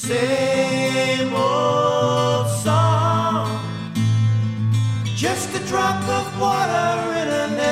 Same old song, just a drop of water in a